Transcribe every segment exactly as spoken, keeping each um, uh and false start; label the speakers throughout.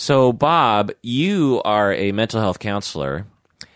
Speaker 1: So, Bob, you are a mental health counselor,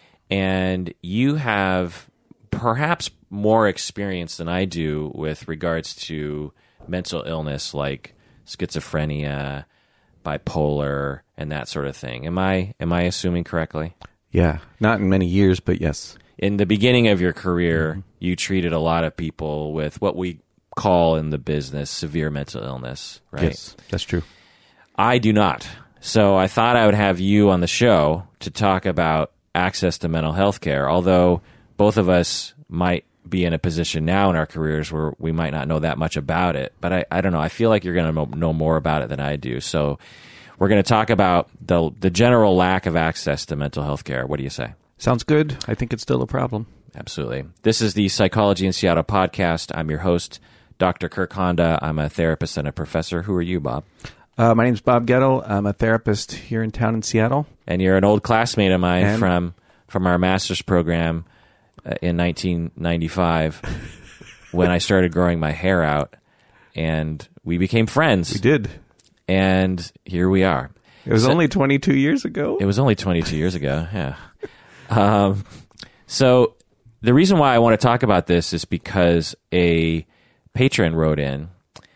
Speaker 1: and you have perhaps more experience than I do with regards to mental illness like schizophrenia, bipolar, and that sort of thing. Am I am I assuming correctly?
Speaker 2: Yeah, not in many years, but yes.
Speaker 1: In the beginning of your career, mm-hmm. you treated a lot of people with what we call in the business severe mental illness, right?
Speaker 2: Yes, that's true.
Speaker 1: I do not. So I thought I would have you on the show to talk about access to mental health care, although both of us might be in a position now in our careers where we might not know that much about it. But I, I don't know. I feel like you're going to know more about it than I do. So we're going to talk about the the general lack of access to mental health care. What do you say?
Speaker 2: Sounds good. I think it's still a problem.
Speaker 1: Absolutely. This is the Psychology in Seattle podcast. I'm your host, Doctor Kirk Honda. I'm a therapist and a professor. Who are you, Bob?
Speaker 2: Uh, my name's Bob Gettle. I'm a therapist here in town in Seattle.
Speaker 1: And you're an old classmate of mine
Speaker 2: and?
Speaker 1: from from our master's program uh, in nineteen ninety-five when I started growing my hair out, and we became friends.
Speaker 2: We did.
Speaker 1: And here we are.
Speaker 2: It was
Speaker 1: so,
Speaker 2: only twenty-two years ago.
Speaker 1: It was only twenty-two years ago, yeah. Um, so the reason why I want to talk about this is because a patron wrote in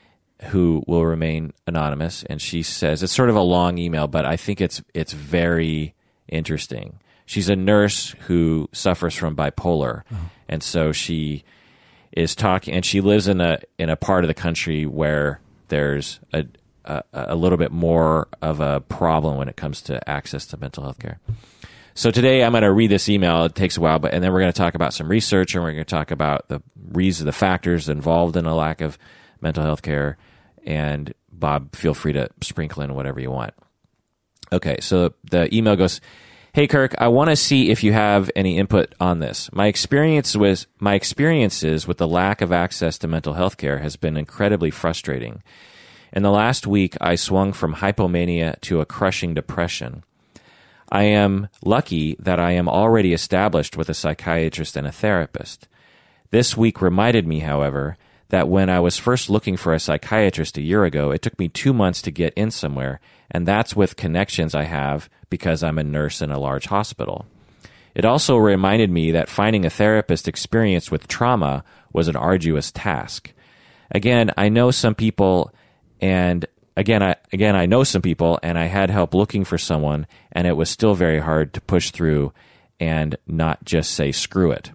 Speaker 1: who will remain anonymous, and she says, it's sort of a long email, but I think it's it's very interesting. She's a nurse who suffers from bipolar, oh. and so she is talking, and she lives in a in a part of the country where there's a a, a little bit more of a problem when it comes to access to mental health care. So today I'm going to read this email. It takes a while, but and then we're going to talk about some research, and we're going to talk about the reason, the factors involved in a lack of mental health care. And Bob, feel free to sprinkle in whatever you want. Okay, so the email goes, "Hey Kirk, I want to see if you have any input on this. My experience was my experiences with the lack of access to mental health care has been incredibly frustrating. In the last week, I swung from hypomania to a crushing depression. I am lucky that I am already established with a psychiatrist and a therapist. This week reminded me, however, that when I was first looking for a psychiatrist a year ago, it took me two months to get in somewhere, and that's with connections I have because I'm a nurse in a large hospital. It also reminded me that finding a therapist experienced with trauma was an arduous task. Again, I know some people, and again, I again I know some people, and I had help looking for someone, and it was still very hard to push through and not just say screw it.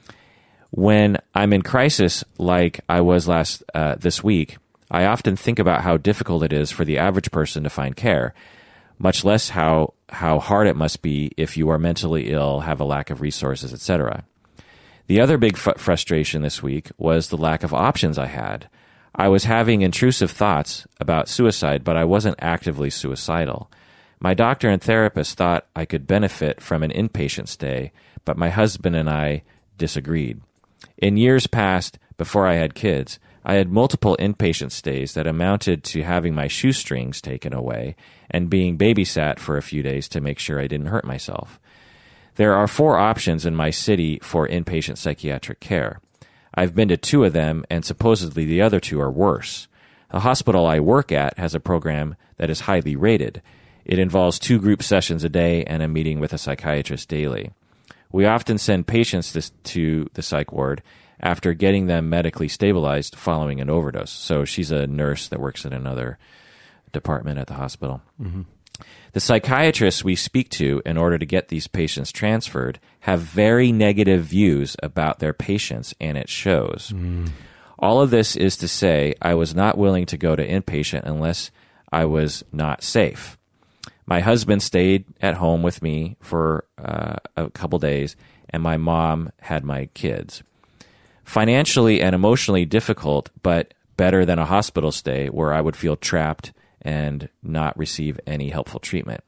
Speaker 1: When I'm in crisis like I was last uh, this week, I often think about how difficult it is for the average person to find care, much less how how hard it must be if you are mentally ill, have a lack of resources, et cetera. The other big fr- frustration this week was the lack of options I had. I was having intrusive thoughts about suicide, but I wasn't actively suicidal. My doctor and therapist thought I could benefit from an inpatient stay, but my husband and I disagreed. In years past, before I had kids, I had multiple inpatient stays that amounted to having my shoestrings taken away and being babysat for a few days to make sure I didn't hurt myself. There are four options in my city for inpatient psychiatric care. I've been to two of them, and supposedly the other two are worse. The hospital I work at has a program that is highly rated. It involves two group sessions a day and a meeting with a psychiatrist daily. We often send patients this, to the psych ward after getting them medically stabilized following an overdose. So she's a nurse that works in another department at the hospital. Mm-hmm. The psychiatrists we speak to in order to get these patients transferred have very negative views about their patients, and it shows. Mm. All of this is to say I was not willing to go to inpatient unless I was not safe. My husband stayed at home with me for uh, a couple days, and my mom had my kids. Financially and emotionally difficult, but better than a hospital stay where I would feel trapped and not receive any helpful treatment.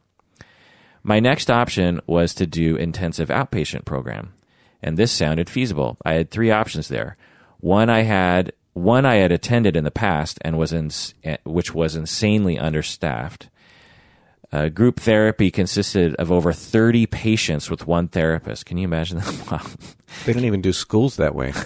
Speaker 1: My next option was to do intensive outpatient program, and this sounded feasible. I had three options there. One I had one I had attended in the past and was in, which was insanely understaffed. Uh, group therapy consisted of over thirty patients with one therapist. Can you imagine that? Wow.
Speaker 2: They don't even do schools that way.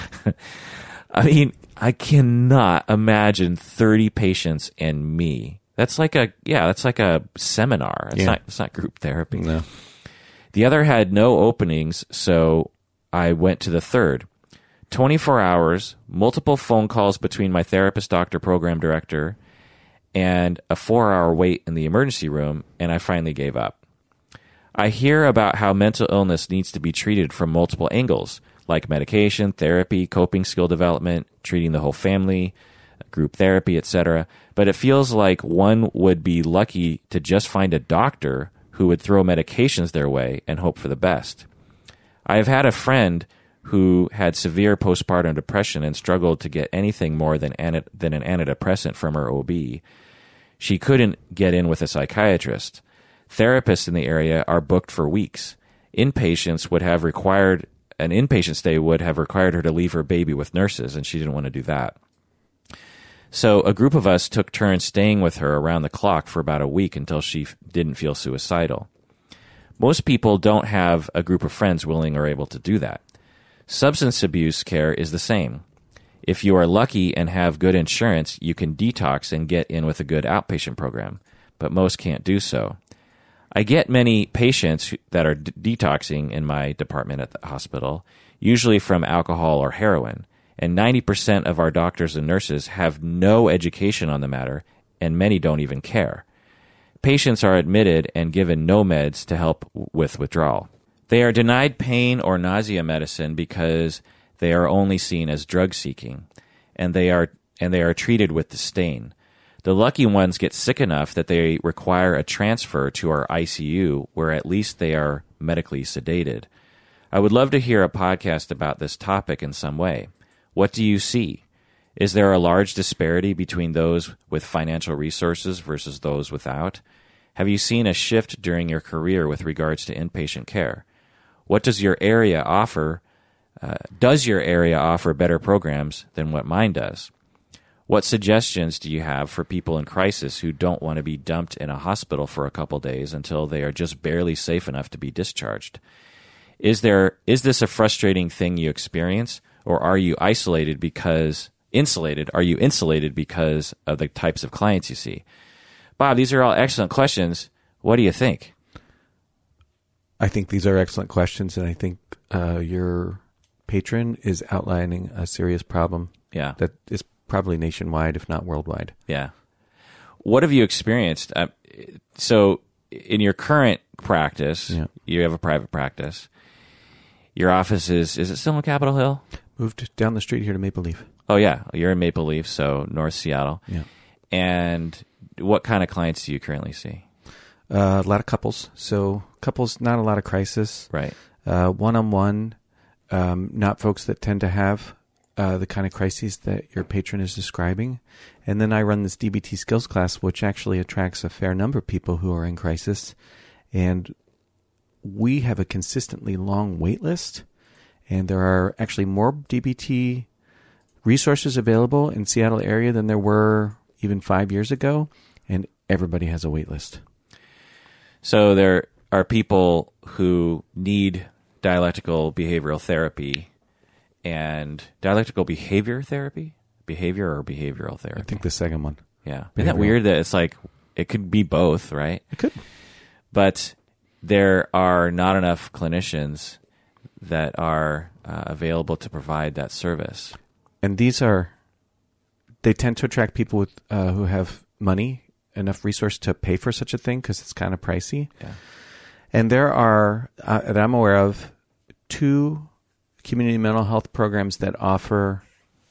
Speaker 1: I mean, I cannot imagine thirty patients and me That's like a yeah, that's like a seminar. It's
Speaker 2: Yeah.
Speaker 1: not it's not group therapy.
Speaker 2: No.
Speaker 1: The other had no openings, so I went to the third. twenty-four hours, multiple phone calls between my therapist, doctor, program director, and a four-hour wait in the emergency room, and I finally gave up. I hear about how mental illness needs to be treated from multiple angles, like medication, therapy, coping skill development, treating the whole family, group therapy, et cetera. But it feels like one would be lucky to just find a doctor who would throw medications their way and hope for the best. I have had a friend who had severe postpartum depression and struggled to get anything more than, an, than an antidepressant from her O B. She couldn't get in with a psychiatrist. Therapists in the area are booked for weeks. Inpatients would have required, an inpatient stay would have required her to leave her baby with nurses, and she didn't want to do that. So a group of us took turns staying with her around the clock for about a week until she f- didn't feel suicidal. Most people don't have a group of friends willing or able to do that. Substance abuse care is the same. If you are lucky and have good insurance, you can detox and get in with a good outpatient program, but most can't do so. I get many patients that are d- detoxing in my department at the hospital, usually from alcohol or heroin, and ninety percent of our doctors and nurses have no education on the matter, and many don't even care. Patients are admitted and given no meds to help w- with withdrawal. They are denied pain or nausea medicine because they are only seen as drug-seeking, and they are and they are treated with disdain. The lucky ones get sick enough that they require a transfer to our I C U, where at least they are medically sedated. I would love to hear a podcast about this topic in some way. What do you see? Is there a large disparity between those with financial resources versus those without? Have you seen a shift during your career with regards to inpatient care? What does your area offer? Uh, does your area offer better programs than what mine does? What suggestions do you have for people in crisis who don't want to be dumped in a hospital for a couple days until they are just barely safe enough to be discharged? Is there is this a frustrating thing you experience, or are you isolated because insulated? Are you insulated because of the types of clients you see? Bob, these are all excellent questions. What do you think?
Speaker 2: I think these are excellent questions, and I think uh, your patron is outlining a serious problem
Speaker 1: Yeah.
Speaker 2: that is probably nationwide, if not worldwide.
Speaker 1: Yeah. What have you experienced? Uh, so, in your current practice,
Speaker 2: Yeah.
Speaker 1: you have a private practice. Your office is, is it still in Capitol Hill?
Speaker 2: Moved down the street here to Maple Leaf.
Speaker 1: Oh, yeah. You're in Maple Leaf, so North Seattle.
Speaker 2: Yeah.
Speaker 1: And what kind of clients do you currently see?
Speaker 2: Uh, a lot of couples. So couples, not a lot of crisis.
Speaker 1: Right.
Speaker 2: Uh, one-on-one, um, not folks that tend to have uh, the kind of crises that your patron is describing. And then I run this D B T skills class, which actually attracts a fair number of people who are in crisis. And we have a consistently long wait list. And there are actually more D B T resources available in Seattle area than there were even five years ago. And everybody has a wait list.
Speaker 1: So there are people who need dialectical behavioral therapy and dialectical behavior therapy, behavior or behavioral therapy.
Speaker 2: I think the second one.
Speaker 1: Yeah. Isn't that
Speaker 2: Behavioral.
Speaker 1: weird that it's like it could be both, right?
Speaker 2: It could.
Speaker 1: But there are not enough clinicians that are uh, available to provide that service.
Speaker 2: And these are, they tend to attract people with uh, who have money, enough resource to pay for such a thing because it's kind of pricey.
Speaker 1: Yeah.
Speaker 2: And there are, uh, that I'm aware of, two community mental health programs that offer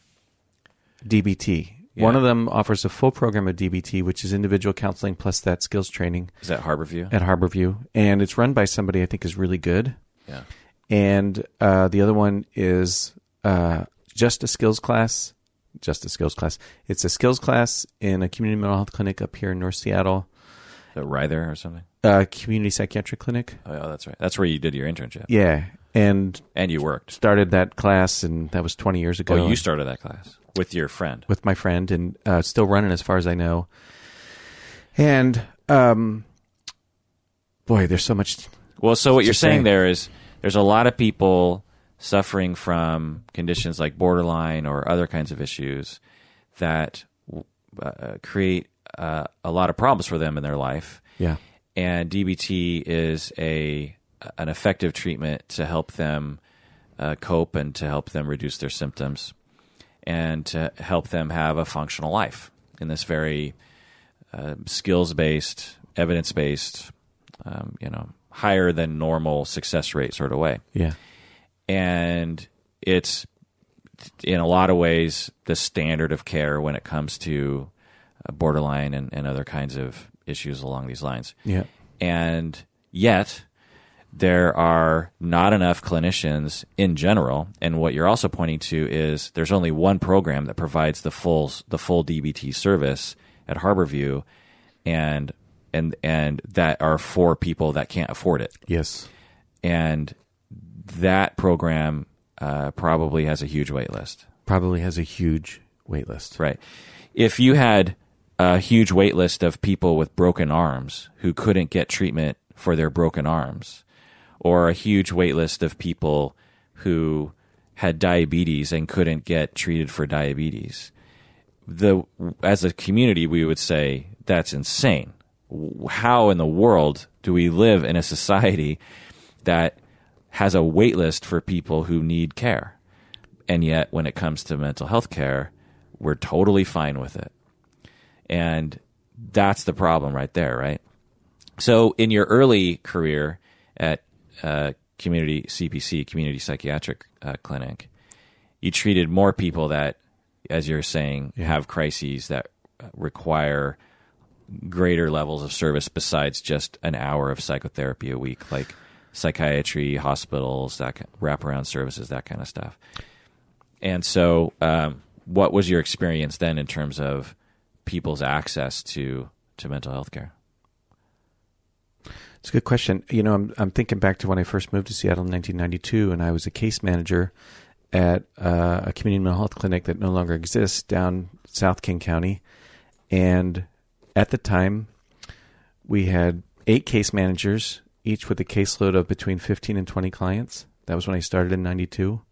Speaker 2: D B T.
Speaker 1: Yeah.
Speaker 2: One of them offers a full program of D B T, which is individual counseling plus that skills training
Speaker 1: Is that Harborview?
Speaker 2: at Harborview. And it's run by somebody I think is really good.
Speaker 1: Yeah.
Speaker 2: And uh, the other one is uh, just a skills class. Just a skills class. It's a skills class in a community mental health clinic up here in North Seattle.
Speaker 1: The Ryther or something?
Speaker 2: Uh, community psychiatric clinic.
Speaker 1: Oh, yeah, that's right. That's where you did your internship.
Speaker 2: Yeah. And
Speaker 1: And you worked.
Speaker 2: started that class, and that was twenty years ago.
Speaker 1: Oh, you started that class with your friend.
Speaker 2: With my friend, and uh, still running as far as I know. And, um, boy, there's so much.
Speaker 1: Well, so what
Speaker 2: to
Speaker 1: you're saying
Speaker 2: say.
Speaker 1: there is there's a lot of people suffering from conditions like borderline or other kinds of issues that uh, create uh, a lot of problems for them in their life.
Speaker 2: Yeah.
Speaker 1: And D B T is a an effective treatment to help them uh, cope and to help them reduce their symptoms and to help them have a functional life in this very uh, skills-based, evidence-based, um, you know, higher than normal success rate sort of way.
Speaker 2: Yeah.
Speaker 1: And it's, in a lot of ways, the standard of care when it comes to uh, borderline and, and other kinds of issues along these lines.
Speaker 2: Yeah.
Speaker 1: And yet, there are not enough clinicians in general. And what you're also pointing to is there's only one program that provides the full the full D B T service at Harborview, and and and that are for people that can't afford it.
Speaker 2: Yes.
Speaker 1: And that program uh, probably has a huge wait list.
Speaker 2: Probably has a huge wait list.
Speaker 1: Right. If you had a huge wait list of people with broken arms who couldn't get treatment for their broken arms, or a huge wait list of people who had diabetes and couldn't get treated for diabetes, the as a community, we would say that's insane. How in the world do we live in a society that has a wait list for people who need care? And yet, when it comes to mental health care, we're totally fine with it. And that's the problem right there, right? So in your early career at uh, community C P C, community psychiatric uh, clinic, you treated more people that, as you're saying,
Speaker 2: Yeah.
Speaker 1: have crises that require greater levels of service besides just an hour of psychotherapy a week, like psychiatry, hospitals, that kind- wraparound services, that kind of stuff. And so um, what was your experience then in terms of people's access to, to mental health care?
Speaker 2: It's a good question. You know, I'm I'm thinking back to when I first moved to Seattle in nineteen ninety-two, and I was a case manager at uh, a community mental health clinic that no longer exists down South King County. And at the time, we had eight case managers, each with a caseload of between fifteen and twenty clients. That was when I started in ninety-two.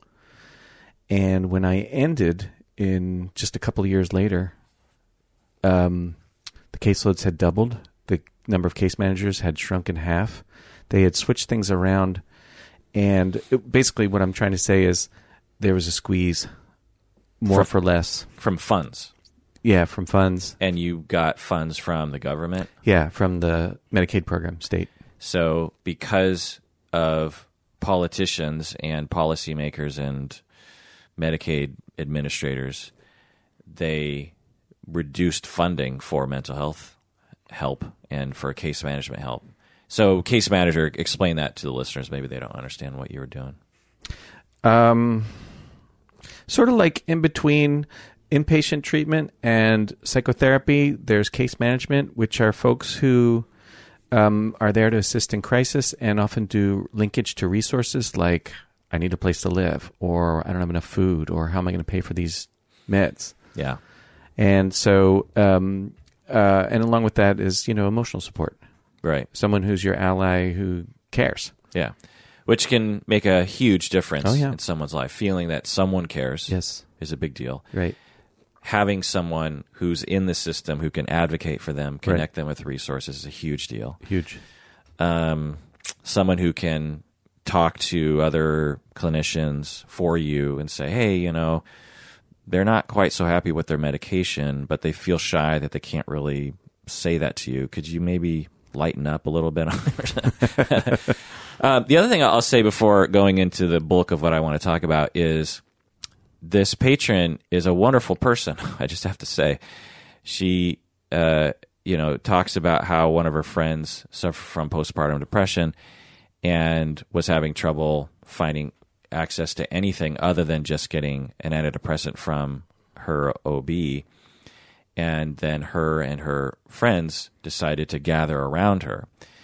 Speaker 2: And when I ended in just a couple of years later, um, the caseloads had doubled. The number of case managers had shrunk in half. They had switched things around. And it, basically what I'm trying to say is there was a squeeze, more
Speaker 1: From-
Speaker 2: for less.
Speaker 1: From funds.
Speaker 2: Yeah, from funds.
Speaker 1: And you got funds from the government.
Speaker 2: Yeah, from the Medicaid program, state.
Speaker 1: So because of politicians and policymakers and Medicaid administrators, they reduced funding for mental health help and for case management help. So case manager, explain that to the listeners. Maybe they don't understand what you were doing.
Speaker 2: Um, sort of like in between inpatient treatment and psychotherapy, there's case management, which are folks who um, are there to assist in crisis and often do linkage to resources like I need a place to live, or I don't have enough food, or how am I going to pay for these meds?
Speaker 1: Yeah.
Speaker 2: And so, um, uh, and along with that is, you know, emotional support.
Speaker 1: Right.
Speaker 2: Someone who's your ally who cares.
Speaker 1: Yeah. Which can make a huge difference
Speaker 2: Oh, yeah.
Speaker 1: in someone's life. Feeling that someone cares
Speaker 2: Yes.
Speaker 1: is a big deal.
Speaker 2: Right.
Speaker 1: Having someone who's in the system who can advocate for them, connect them with resources is a huge deal.
Speaker 2: Huge.
Speaker 1: Um, someone who can talk to other clinicians for you and say, hey, you know, they're not quite so happy with their medication, but they feel shy that they can't really say that to you. Could you maybe lighten up a little bit on it? uh, the other thing I'll say before going into the bulk of what I want to talk about is this patron is a wonderful person. I just have to say, she, uh, you know, talks about how one of her friends suffered from postpartum depression and was having trouble finding access to anything other than just getting an antidepressant from her O B. And then her and her friends decided to gather around her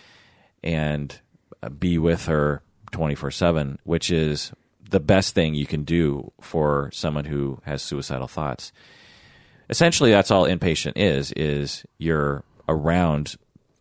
Speaker 1: and be with her twenty-four seven, which is the best thing you can do for someone who has suicidal thoughts. Essentially, that's all inpatient is, is you're around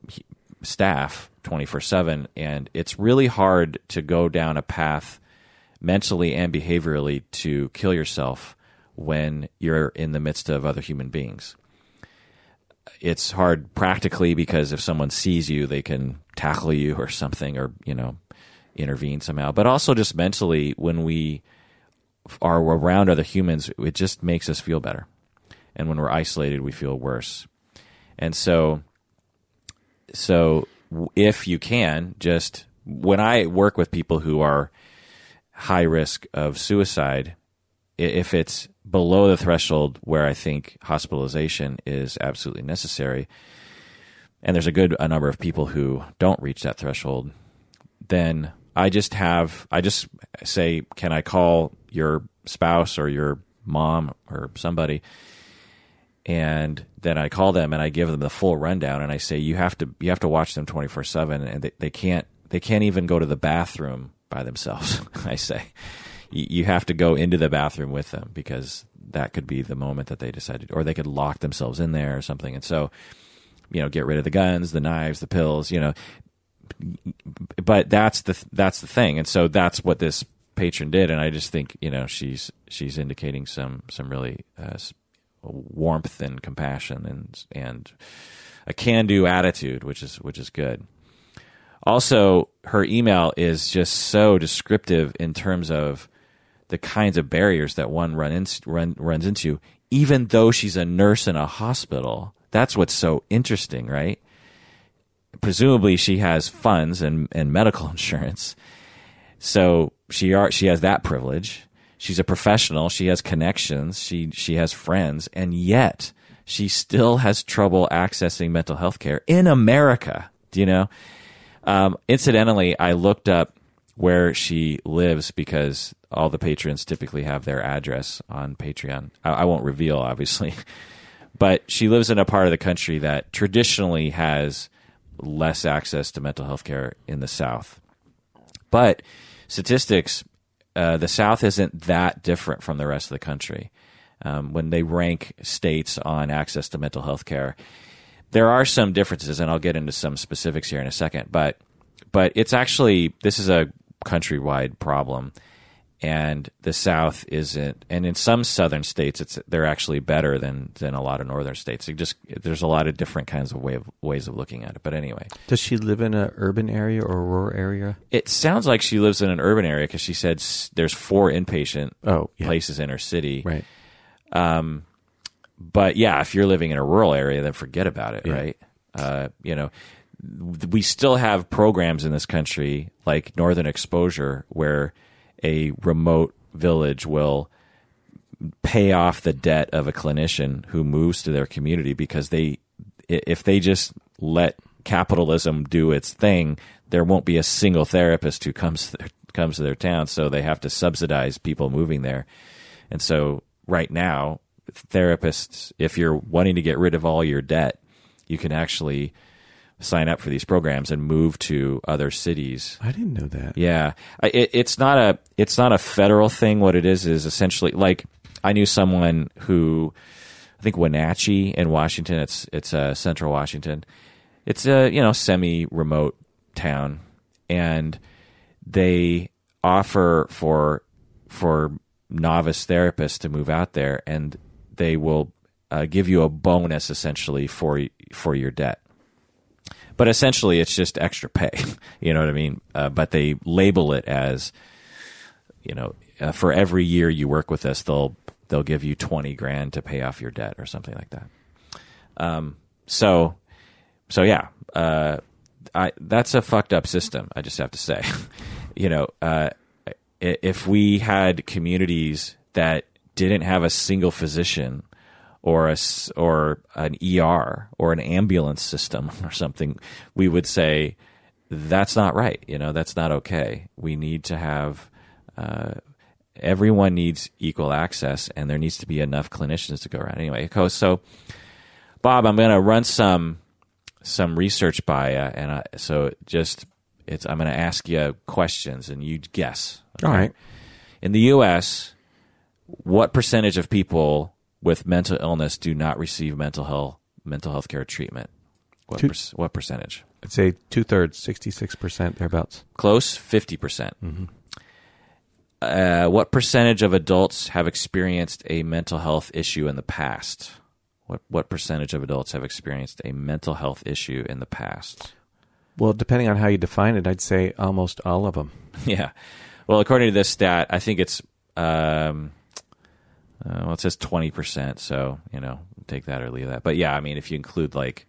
Speaker 1: staff twenty-four seven, and it's really hard to go down a path mentally and behaviorally to kill yourself when you're in the midst of other human beings. it's hard practically because if someone sees you, they can tackle you or something, or, you know, intervene somehow. But also just mentally, when we are around other humans, it just makes us feel better. And when we're isolated, we feel worse. And so, so if you can, just when I work with people who are high risk of suicide, if it's below the threshold where I think hospitalization is absolutely necessary, and there's a good a number of people who don't reach that threshold, then I just have, I just say, can I call your spouse or your mom or somebody? And then I call them and I give them the full rundown, and I say, you have to, you have to watch them twenty-four seven, and they, they can't, they can't even go to the bathroom by themselves. I say, you have to go into the bathroom with them, because that could be the moment that they decided, or they could lock themselves in there or something. And so, you know, get rid of the guns, the knives, the pills, you know, but that's the, that's the thing. And so that's what this patron did. And I just think, you know, she's, she's indicating some, some really, uh, warmth and compassion and, and a can-do attitude, which is, which is good. Also, her email is just so descriptive in terms of the kinds of barriers that one run in, run, runs into, even though she's a nurse in a hospital. That's what's so interesting, right? Presumably she has funds and, and medical insurance. So she are, she has that privilege. She's a professional. She has connections. She, she has friends. And yet she still has trouble accessing mental health care in America. Do you know? Um, incidentally, I looked up where she lives because all the patrons typically have their address on Patreon. I, I won't reveal, obviously, but she lives in a part of the country that traditionally has less access to mental health care in the South. But statistics, uh, the South isn't that different from the rest of the country. Um, when they rank states on access to mental health care, there are some differences, and I'll get into some specifics here in a second, but but it's actually, this is a countrywide problem, and the South isn't, and in some southern states, it's they're actually better than than a lot of northern states. It just, there's a lot of different kinds of way of ways of looking at it. But anyway,
Speaker 2: does she live in an urban area or a rural area?
Speaker 1: It sounds like she lives in an urban area because she said s- there's four inpatient
Speaker 2: oh, yeah.
Speaker 1: places in her city.
Speaker 2: Right.
Speaker 1: Um, but yeah, if you're living in a rural area, then forget about it,
Speaker 2: yeah.
Speaker 1: right? Uh, you know, we still have programs in this country like Northern Exposure, where a remote village will pay off the debt of a clinician who moves to their community, because they, if they just let capitalism do its thing, there won't be a single therapist who comes to their, comes to their town. So they have to subsidize people moving there. And so right now, therapists, if you're wanting to get rid of all your debt, you can actually sign up for these programs and move to other cities.
Speaker 2: I didn't know that.
Speaker 1: Yeah, it, it's not a it's not a federal thing. What it is is essentially, like, I knew someone who, I think Wenatchee in Washington. It's it's uh, central Washington. It's a you know semi-remote town, and they offer for for novice therapists to move out there, and they will uh, give you a bonus essentially for for your debt. But essentially, it's just extra pay. You know what I mean? Uh, but they label it as, you know, uh, for every year you work with us, they'll they'll give you twenty grand to pay off your debt or something like that. Um. So, so yeah. Uh, I that's a fucked up system. I just have to say, you know, uh, if we had communities that didn't have a single physician, or a, or an E R or an ambulance system or something, we would say that's not right. You know, that's not okay. We need to have, uh, everyone needs equal access, and there needs to be enough clinicians to go around. Anyway, so Bob, I'm going to run some some research by you, and I, so just it's I'm going to ask you questions, and you guess. Okay?
Speaker 2: All right.
Speaker 1: In the U S, what percentage of people with mental illness do not receive mental health mental health care treatment? What
Speaker 2: Two,
Speaker 1: per, what percentage?
Speaker 2: I'd say two thirds, sixty six percent thereabouts.
Speaker 1: Close, fifty percent.
Speaker 2: Mm-hmm.
Speaker 1: Uh, what percentage of adults have experienced a mental health issue in the past? What what percentage of adults have experienced a mental health issue in the past?
Speaker 2: Well, depending on how you define it, I'd say almost all of them.
Speaker 1: Yeah. Well, according to this stat, I think it's, um, uh, well, it says twenty percent. So, you know, take that or leave that. But yeah, I mean, if you include like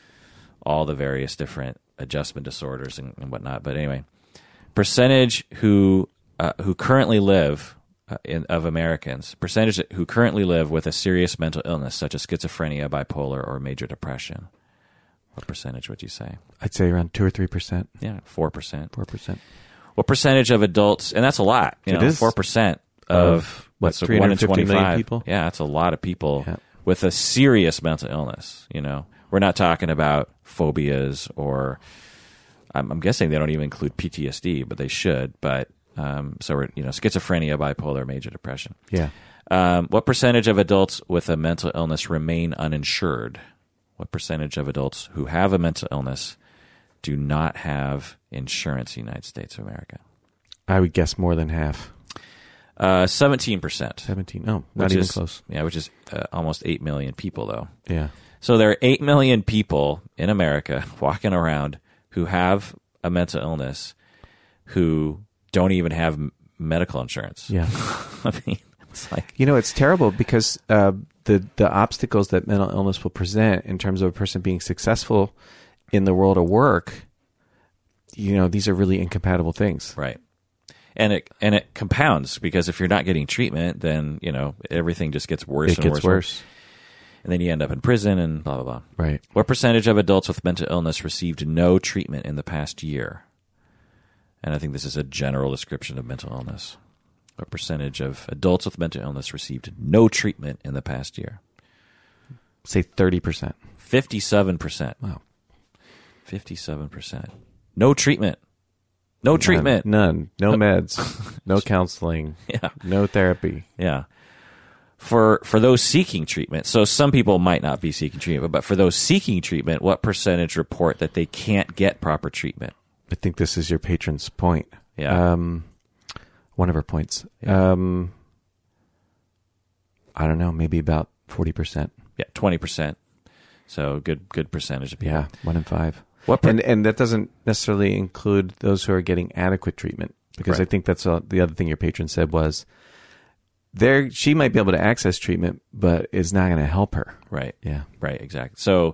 Speaker 1: all the various different adjustment disorders and, and whatnot. But anyway, percentage who uh, who currently live uh, in, of Americans, percentage who currently live with a serious mental illness such as schizophrenia, bipolar, or major depression. What percentage would you say?
Speaker 2: I'd say around two or three percent.
Speaker 1: Yeah, four percent.
Speaker 2: Four percent.
Speaker 1: What percentage of adults? And that's a lot. You
Speaker 2: It
Speaker 1: know,
Speaker 2: is.
Speaker 1: four percent of
Speaker 2: Of, what,
Speaker 1: what's
Speaker 2: three
Speaker 1: one in
Speaker 2: hundred fifty million
Speaker 1: twenty-five
Speaker 2: people?
Speaker 1: Yeah, that's a lot of people
Speaker 2: Yeah.
Speaker 1: with a serious mental illness. You know, we're not talking about phobias or. I'm, I'm guessing they don't even include P T S D, but they should. But um, so we're you know schizophrenia, bipolar, major depression.
Speaker 2: Yeah.
Speaker 1: Um, what percentage of adults with a mental illness remain uninsured? What percentage of adults who have a mental illness do not have insurance in the United States of America?
Speaker 2: I would guess more than half.
Speaker 1: Uh, seventeen percent.
Speaker 2: seventeen. Oh, not
Speaker 1: Which
Speaker 2: even
Speaker 1: is,
Speaker 2: close.
Speaker 1: Yeah, which is uh, almost eight million people, though.
Speaker 2: Yeah.
Speaker 1: So there are eight million people in America walking around who have a mental illness who don't even have m- medical insurance.
Speaker 2: Yeah.
Speaker 1: I mean, it's like...
Speaker 2: You know, it's terrible because uh, the the obstacles that mental illness will present in terms of a person being successful in the world of work, you know, these are really incompatible things.
Speaker 1: Right. And it and it compounds because if you're not getting treatment, then, you know, everything just gets worse
Speaker 2: It
Speaker 1: and
Speaker 2: gets
Speaker 1: worse.
Speaker 2: worse.
Speaker 1: And then you end up in prison and blah, blah, blah.
Speaker 2: Right.
Speaker 1: What percentage of adults with mental illness received no treatment in the past year? And I think this is a general description of mental illness. What percentage of adults with mental illness received no treatment in the past year?
Speaker 2: Say thirty percent.
Speaker 1: fifty-seven percent.
Speaker 2: Wow.
Speaker 1: fifty-seven percent. No treatment. No treatment.
Speaker 2: None. None. No meds. No counseling.
Speaker 1: Yeah.
Speaker 2: No therapy.
Speaker 1: Yeah. For for those seeking treatment, so some people might not be seeking treatment, but for those seeking treatment, what percentage report that they can't get proper treatment?
Speaker 2: I think this is your patron's point.
Speaker 1: Yeah.
Speaker 2: Um, one of her points.
Speaker 1: Yeah.
Speaker 2: Um, I don't know, maybe about forty percent.
Speaker 1: Yeah, twenty percent. So good good percentage of people.
Speaker 2: Yeah, one in five.
Speaker 1: What per-
Speaker 2: and and that doesn't necessarily include those who are getting adequate treatment, because
Speaker 1: Right.
Speaker 2: I think that's uh, the other thing your patron said was there she might be able to access treatment, but it's not going to help her.
Speaker 1: Right.
Speaker 2: Yeah.
Speaker 1: Right, exactly. So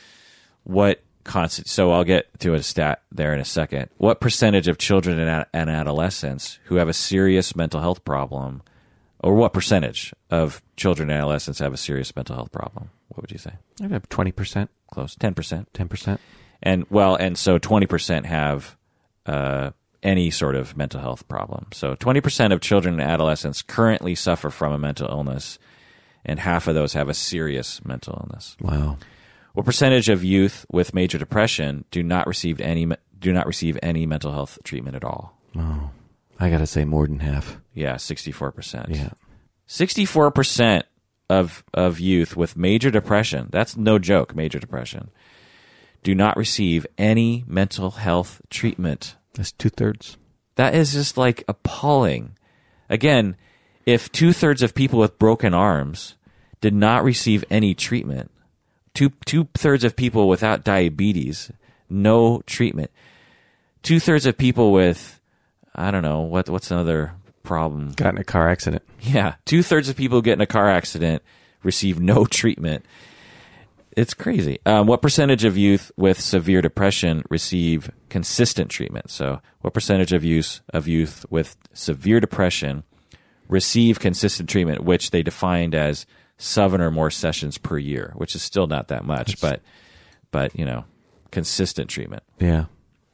Speaker 1: what constant so I'll get to a stat there in a second. What percentage of children and, ad- and adolescents who have a serious mental health problem, or what percentage of children and adolescents have a serious mental health problem? What would you say?
Speaker 2: I'd have twenty percent,
Speaker 1: Close. ten percent.
Speaker 2: ten percent.
Speaker 1: And well, and so twenty percent have uh, any sort of mental health problem. So twenty percent of children and adolescents currently suffer from a mental illness, and half of those have a serious mental illness.
Speaker 2: Wow.
Speaker 1: What percentage of youth with major depression do not receive any do not receive any mental health treatment at all?
Speaker 2: Oh, I got to say more than half.
Speaker 1: Yeah, sixty-four percent.
Speaker 2: Yeah.
Speaker 1: sixty-four percent of of youth with major depression, that's no joke, major depression, do not receive any mental health treatment.
Speaker 2: That's two thirds.
Speaker 1: That is just like appalling. Again, if two-thirds of people with broken arms did not receive any treatment, two two-thirds of people without diabetes, no treatment, two-thirds of people with, I don't know, what what's another problem?
Speaker 2: Got in a car accident.
Speaker 1: Yeah, two-thirds of people who get in a car accident receive no treatment. It's crazy. Um, what percentage of youth with severe depression receive consistent treatment? So what percentage of youth, of youth with severe depression receive consistent treatment, which they defined as seven or more sessions per year, which is still not that much, but, but you know, consistent treatment.
Speaker 2: Yeah.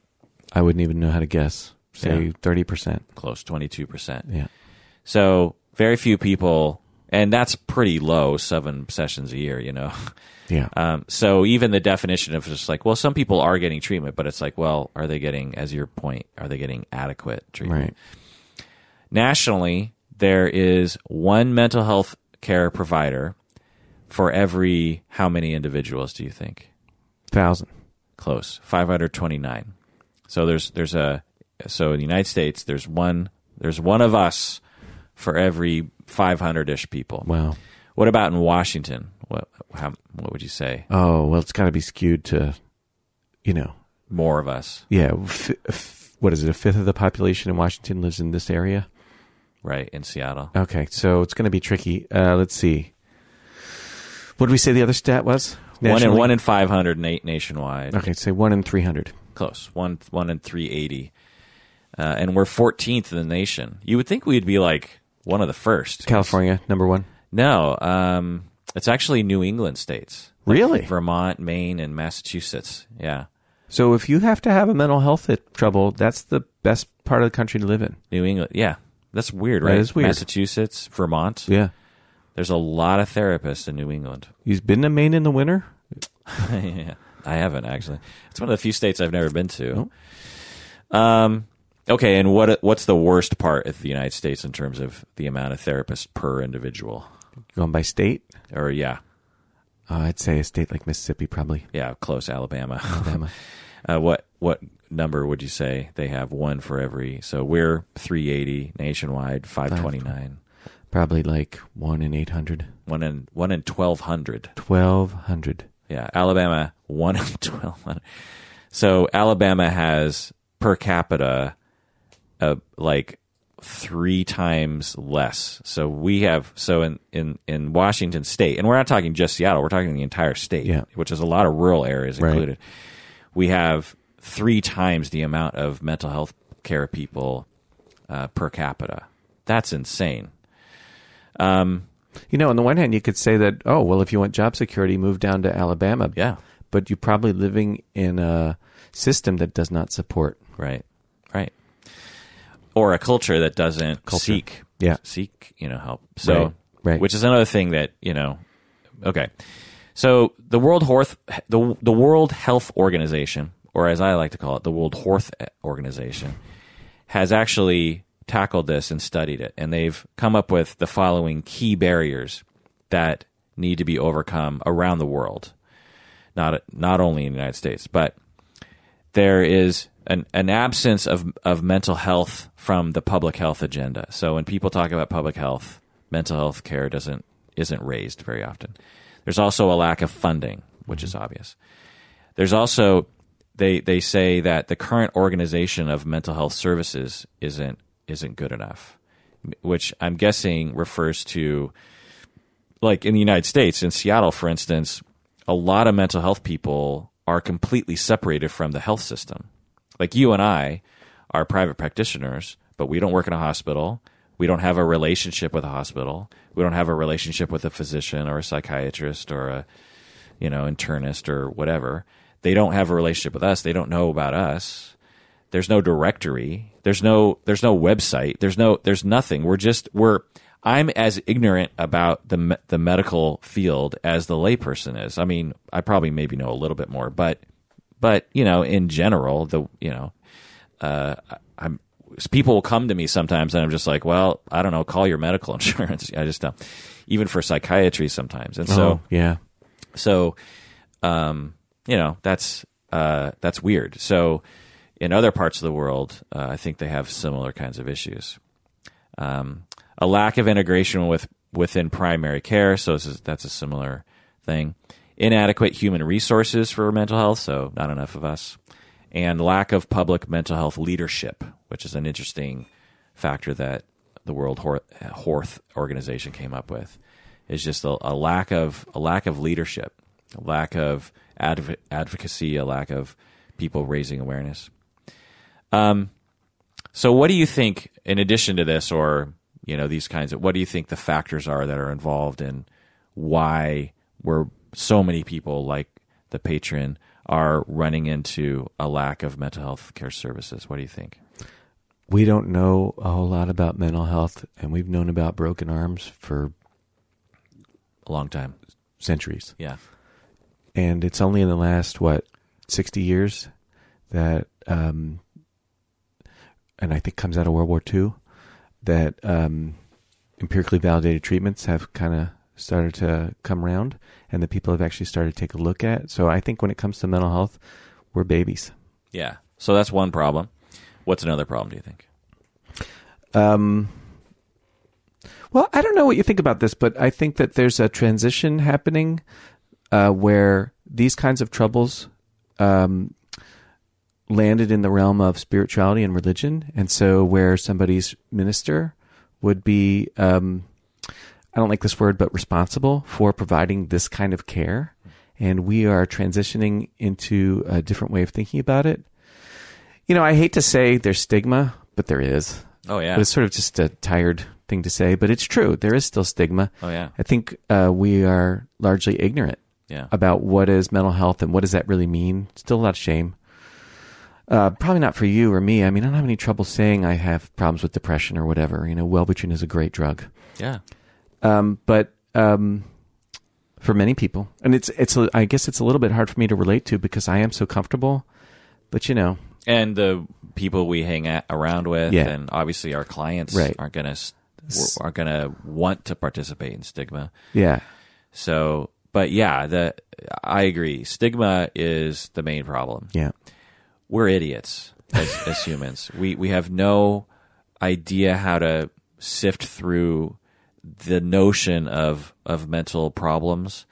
Speaker 2: I wouldn't even know how to guess. Say
Speaker 1: Yeah.
Speaker 2: thirty percent.
Speaker 1: Close, twenty-two percent.
Speaker 2: Yeah.
Speaker 1: So very few people, and that's pretty low, seven sessions a year, you know.
Speaker 2: Yeah.
Speaker 1: Um, so even the definition of just like, well, some people are getting treatment, but it's like, well, are they getting, as your point, are they getting adequate treatment?
Speaker 2: Right.
Speaker 1: Nationally, there is one mental health care provider for every how many individuals do you think?
Speaker 2: Thousand.
Speaker 1: Close, five hundred twenty-nine. So there's there's a so in the United States there's one there's one of us for every five hundred ish people.
Speaker 2: Wow.
Speaker 1: What about in Washington? What how, what would you say?
Speaker 2: Oh, well, it's got to be skewed to, you know.
Speaker 1: More of us.
Speaker 2: Yeah. F- f- what is it? A fifth of the population in Washington lives in this area?
Speaker 1: Right, in Seattle.
Speaker 2: Okay, so it's going to be tricky. Uh, let's see. What did we say the other stat was?
Speaker 1: One in, one in five hundred na- nationwide.
Speaker 2: Okay, say one in three hundred.
Speaker 1: Close. One, one in three eighty. Uh, and we're fourteenth in the nation. You would think we'd be like one of the first.
Speaker 2: California, number one.
Speaker 1: No, um, it's actually New England states. Like
Speaker 2: really?
Speaker 1: Vermont, Maine, and Massachusetts. Yeah.
Speaker 2: So if you have to have a mental health trouble, that's the best part of the country to live in.
Speaker 1: New England. Yeah. That's weird, right?
Speaker 2: That is weird.
Speaker 1: Massachusetts, Vermont.
Speaker 2: Yeah.
Speaker 1: There's a lot of therapists in New England.
Speaker 2: You've been to Maine in the winter?
Speaker 1: Yeah, I haven't, actually. It's one of the few states I've never been to. Oh. Um, okay, and what what's the worst part of the United States in terms of the amount of therapists per individual?
Speaker 2: Going by state?
Speaker 1: Or, yeah.
Speaker 2: Uh, I'd say a state like Mississippi, probably.
Speaker 1: Yeah, close, Alabama.
Speaker 2: Alabama.
Speaker 1: uh, what what number would you say they have? One for every. So we're three eighty nationwide, five twenty-nine.
Speaker 2: Probably like one in eight hundred.
Speaker 1: One in one in twelve hundred.
Speaker 2: Twelve hundred.
Speaker 1: Yeah, Alabama one in twelve hundred. So Alabama has per capita, uh, like three times less. So we have so in, in in Washington State, and we're not talking just Seattle. We're talking the entire state,
Speaker 2: yeah.
Speaker 1: which is a lot of rural areas included.
Speaker 2: Right.
Speaker 1: We have three times the amount of mental health care people uh, per capita. That's insane. Um,
Speaker 2: you know, on the one hand, you could say that, oh, well, if you want job security, move down to Alabama.
Speaker 1: Yeah.
Speaker 2: But you're probably living in a system that does not support.
Speaker 1: Right. Right. Or a culture that doesn't
Speaker 2: culture.
Speaker 1: seek,
Speaker 2: yeah.
Speaker 1: seek, you know, help. So,
Speaker 2: right. Right.
Speaker 1: Which is another thing that, you know, okay. So the World Health, the, the World Health Organization, or as I like to call it, the World Health Organization, has actually tackled this and studied it, and they've come up with the following key barriers that need to be overcome around the world, not not only in the United States, but there is an, an absence of of mental health from the public health agenda. So when people talk about public health, mental health care doesn't isn't raised very often. There's also a lack of funding, which is obvious. There's also they they say that the current organization of mental health services isn't isn't good enough, which I'm guessing refers to, like in the United States, in Seattle, for instance, a lot of mental health people are completely separated from the health system. Like you and I are private practitioners, but we don't work in a hospital. We don't have a relationship with a hospital. We don't have a relationship with a physician or a psychiatrist or a, you know, internist or whatever. They don't have a relationship with us. They don't know about us. There's no directory. There's no there's no website. There's no there's nothing. We're just we're I'm as ignorant about the the medical field as the layperson is. I mean, I probably maybe know a little bit more, but but you know, in general, the you know, uh, I'm people will come to me sometimes, and I'm just like, well, I don't know, call your medical insurance. I just don't. Even for psychiatry sometimes, and so
Speaker 2: oh, yeah,
Speaker 1: so um, you know, that's uh, that's weird. So. In other parts of the world, uh, I think they have similar kinds of issues. Um, a lack of integration with within primary care, so this is, that's a similar thing. Inadequate human resources for mental health, so not enough of us. And lack of public mental health leadership, which is an interesting factor that the World Health Organization came up with, is just a, a lack of a lack of leadership, a lack of adv- advocacy, a lack of people raising awareness. Um, so what do you think, in addition to this, or, you know, these kinds of, what do you think the factors are that are involved in why we're so many people like the patron are running into a lack of mental health care services? What do you think?
Speaker 2: We don't know a whole lot about mental health, and we've known about broken arms for
Speaker 1: a long time,
Speaker 2: centuries.
Speaker 1: Yeah.
Speaker 2: And it's only in the last, what, sixty years that, um, and I think comes out of World War Two, that um, empirically validated treatments have kind of started to come around, and that people have actually started to take a look at. So I think when it comes to mental health, we're babies.
Speaker 1: Yeah. So that's one problem. What's another problem, do you think?
Speaker 2: Um. Well, I don't know what you think about this, but I think that there's a transition happening uh, where these kinds of troubles um, landed in the realm of spirituality and religion. And so where somebody's minister would be, um, I don't like this word, but responsible for providing this kind of care. And we are transitioning into a different way of thinking about it. You know, I hate to say there's stigma, but there is.
Speaker 1: Oh, yeah.
Speaker 2: But it's sort of just a tired thing to say, but it's true. There is still stigma.
Speaker 1: Oh, yeah.
Speaker 2: I think uh, we are largely ignorant
Speaker 1: yeah.
Speaker 2: about what is mental health and what does that really mean. Still a lot of shame. Uh, probably not for you or me. I mean, I don't have any trouble saying I have problems with depression or whatever. You know, Wellbutrin is a great drug.
Speaker 1: Yeah.
Speaker 2: Um, but um, for many people, and it's it's I guess it's a little bit hard for me to relate to because I am so comfortable. But you know,
Speaker 1: and the people we hang at, around with,
Speaker 2: yeah.
Speaker 1: and obviously our clients
Speaker 2: right.
Speaker 1: aren't gonna aren't gonna want to participate in stigma.
Speaker 2: Yeah.
Speaker 1: So, but yeah, the I agree. Stigma is the main problem.
Speaker 2: Yeah.
Speaker 1: We're idiots as, as humans. We we have no idea how to sift through the notion of of mental problems.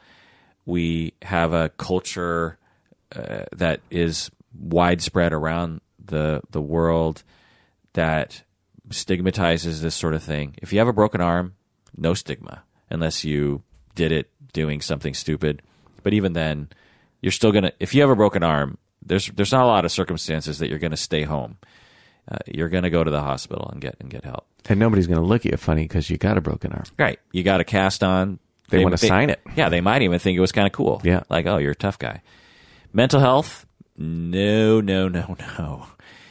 Speaker 1: We have a culture uh, that is widespread around the the world that stigmatizes this sort of thing. If you have a broken arm, no stigma unless you did it doing something stupid. But even then, you're still gonna. If you have a broken arm, there's there's not a lot of circumstances that you're gonna stay home. Uh, you're going to go to the hospital and get and get help.
Speaker 2: And nobody's going to look at you funny because you got a broken arm.
Speaker 1: Right. You got a cast on.
Speaker 2: They, they want to sign it.
Speaker 1: Yeah, they might even think it was kind of cool.
Speaker 2: Yeah.
Speaker 1: Like, oh, you're a tough guy. Mental health? No, no, no, no.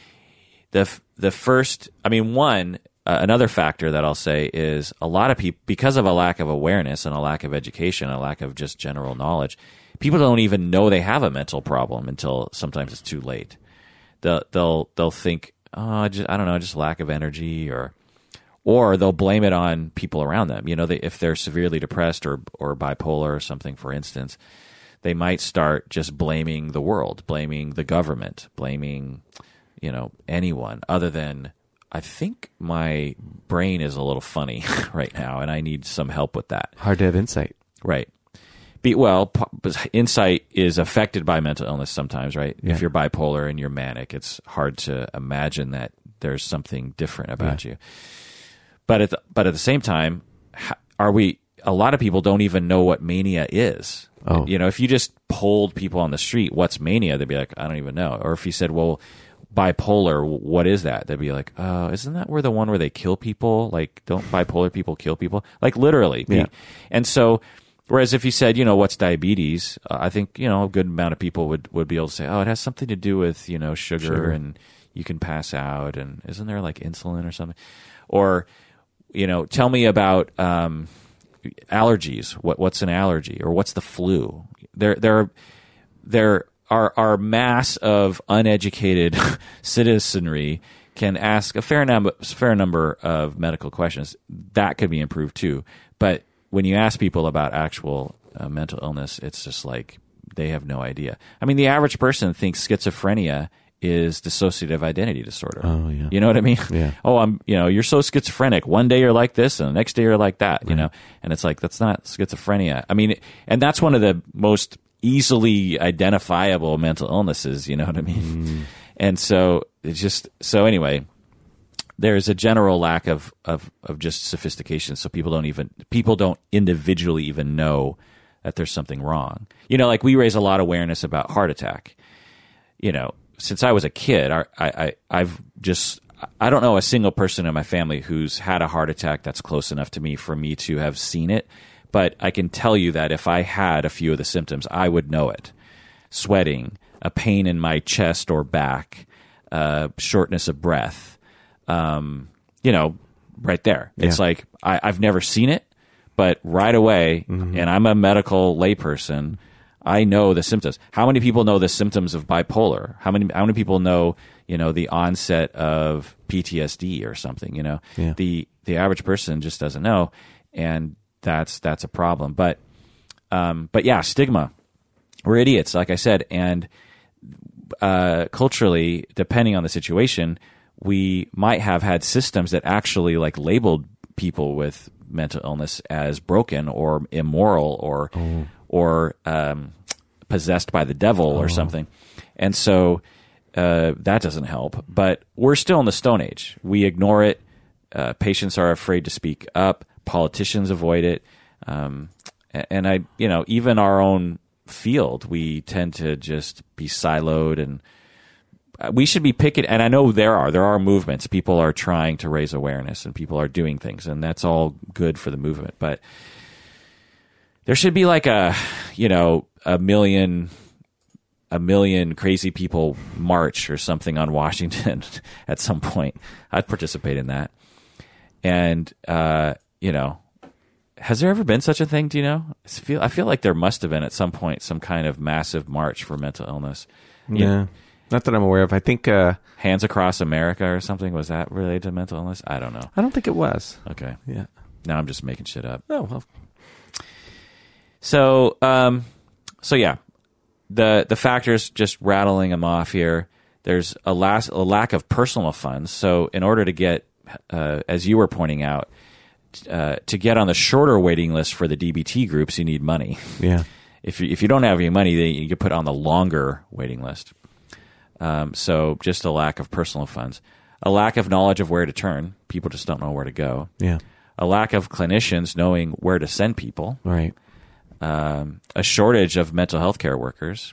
Speaker 1: The the first, I mean, one, uh, another factor that I'll say is a lot of people, because of a lack of awareness and a lack of education, a lack of just general knowledge, people don't even know they have a mental problem until sometimes it's too late. They'll, they'll, they'll think, oh, just, I don't know, just lack of energy, or or they'll blame it on people around them. You know, they, if they're severely depressed or or bipolar or something, for instance, they might start just blaming the world, blaming the government, blaming, you know, anyone other than, I think my brain is a little funny right now and I need some help with that.
Speaker 2: Hard to have insight.
Speaker 1: Right. Be, well, insight is affected by mental illness sometimes, right?
Speaker 2: Yeah.
Speaker 1: If you're bipolar and you're manic, it's hard to imagine that there's something different about yeah. you. But at the, but at the same time, are we? A lot of people don't even know what mania is.
Speaker 2: Oh.
Speaker 1: You know, if you just polled people on the street, "What's mania?" They'd be like, "I don't even know." Or if you said, "Well, bipolar, what is that?" They'd be like, "Oh, isn't that where the one where they kill people? Like, don't bipolar people kill people? Like, literally."
Speaker 2: Yeah.
Speaker 1: And so. Whereas if you said, you know, what's diabetes, uh, I think, you know, a good amount of people would, would be able to say, oh, it has something to do with, you know, sugar, sugar. And you can pass out. And isn't there like insulin or something? Or, you know, tell me about um, allergies. What What's an allergy? Or what's the flu? There, there, there are, are mass of uneducated citizenry can ask a fair number, fair number of medical questions. That could be improved too. But when you ask people about actual uh, mental illness, it's just like they have no idea. I mean, the average person thinks schizophrenia is dissociative identity disorder.
Speaker 2: Oh, yeah.
Speaker 1: You know what I mean?
Speaker 2: Yeah.
Speaker 1: Oh, I'm, you know, you're so schizophrenic. One day you're like this and the next day you're like that, you
Speaker 2: right.
Speaker 1: know? And it's like, that's not schizophrenia. I mean, and that's one of the most easily identifiable mental illnesses, you know what I mean? Mm. And so it's just, so anyway, there's a general lack of, of, of just sophistication, so people don't even people don't individually even know that there's something wrong. You know, like we raise a lot of awareness about heart attack. You know, since I was a kid, I, I I've just I don't know a single person in my family who's had a heart attack that's close enough to me for me to have seen it. But I can tell you that if I had a few of the symptoms, I would know it: sweating, a pain in my chest or back, uh, shortness of breath. Um, you know, right there.
Speaker 2: Yeah.
Speaker 1: It's like I, I've never seen it, but right away, mm-hmm. and I'm a medical layperson, I know the symptoms. How many people know the symptoms of bipolar? How many how many people know, you know, the onset of P T S D or something? You know,
Speaker 2: yeah.
Speaker 1: the the average person just doesn't know, and that's that's a problem. But um, but yeah, stigma. We're idiots, like I said, and uh, culturally, depending on the situation, we might have had systems that actually like labeled people with mental illness as broken or immoral or oh. or um, possessed by the devil oh. or something. And so uh, that doesn't help. But we're still in the Stone Age. We ignore it. Uh, patients are afraid to speak up. Politicians avoid it. Um, and I, you know, even our own field, we tend to just be siloed, and we should be picking. And I know there are there are movements. People are trying to raise awareness, and people are doing things, and that's all good for the movement. But there should be like a, you know, a million, a million crazy people march or something on Washington at some point. I'd participate in that. And uh, you know. Has there ever been such a thing? Do you know? I feel I feel like there must have been at some point some kind of massive march for mental illness.
Speaker 2: Yeah, you know, not that I'm aware of. I think uh,
Speaker 1: Hands Across America or something, was that related to mental illness? I don't know.
Speaker 2: I don't think it was.
Speaker 1: Okay.
Speaker 2: Yeah.
Speaker 1: Now I'm just making shit up.
Speaker 2: Oh well.
Speaker 1: So um, so yeah, the the factors, just rattling them off here. There's a, last, a lack of personal funds. So in order to get, uh, as you were pointing out. Uh, to get on the shorter waiting list for the D B T groups, you need money.
Speaker 2: Yeah.
Speaker 1: If you, if you don't have any money, then you get put on the longer waiting list. Um, so just a lack of personal funds, a lack of knowledge of where to turn. People just don't know where to go.
Speaker 2: Yeah.
Speaker 1: A lack of clinicians knowing where to send people.
Speaker 2: Right.
Speaker 1: Um, a shortage of mental health care workers.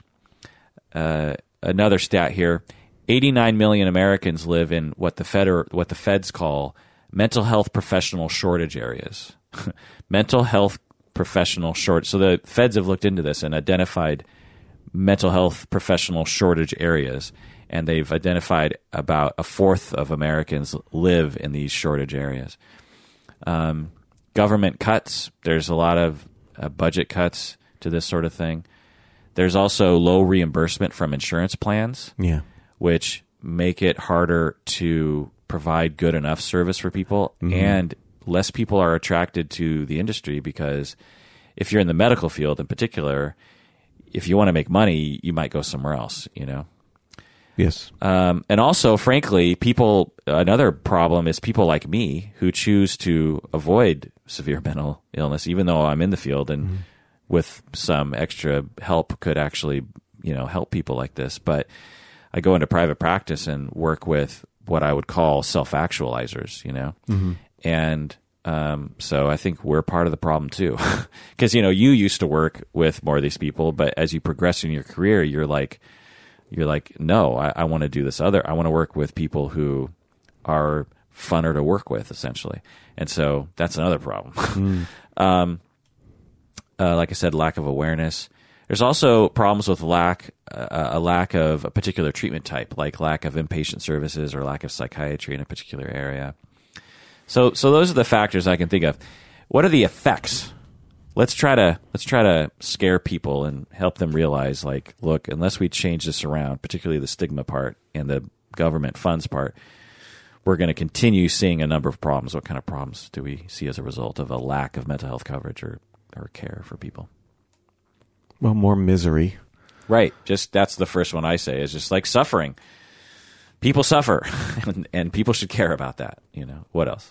Speaker 1: Uh, another stat here: eighty-nine million Americans live in what the Fed or, what the feds call mental health professional shortage areas. Mental health professional short. So the feds have looked into this and identified mental health professional shortage areas, and they've identified about a fourth of Americans live in these shortage areas. Um, government cuts. There's a lot of uh, budget cuts to this sort of thing. There's also low reimbursement from insurance plans,
Speaker 2: yeah,
Speaker 1: which make it harder to provide good enough service for people, mm-hmm. and less people are attracted to the industry because if you're in the medical field in particular, if you want to make money, you might go somewhere else, you know?
Speaker 2: Yes.
Speaker 1: Um, and also, frankly, people, another problem is people like me who choose to avoid severe mental illness, even though I'm in the field and mm-hmm. with some extra help could actually, you know, help people like this. But I go into private practice and work with what I would call self-actualizers, you know? Mm-hmm. And um, so I think we're part of the problem too. Because, you know, you used to work with more of these people, but as you progress in your career, you're like, you're like, no, I, I want to do this other. I want to work with people who are funner to work with, essentially. And so that's another problem. Mm. um, uh, like I said, lack of awareness. There's also problems with lack uh, a lack of a particular treatment type, like lack of inpatient services or lack of psychiatry in a particular area. So, so those are the factors I can think of. What are the effects? Let's try to let's try to scare people and help them realize, like, look, unless we change this around, particularly the stigma part and the government funds part, we're going to continue seeing a number of problems. What kind of problems do we see as a result of a lack of mental health coverage or, or care for people?
Speaker 2: Well, more misery.
Speaker 1: Right. Just that's the first one I say is just like suffering. People suffer, and, and people should care about that. You know, what else?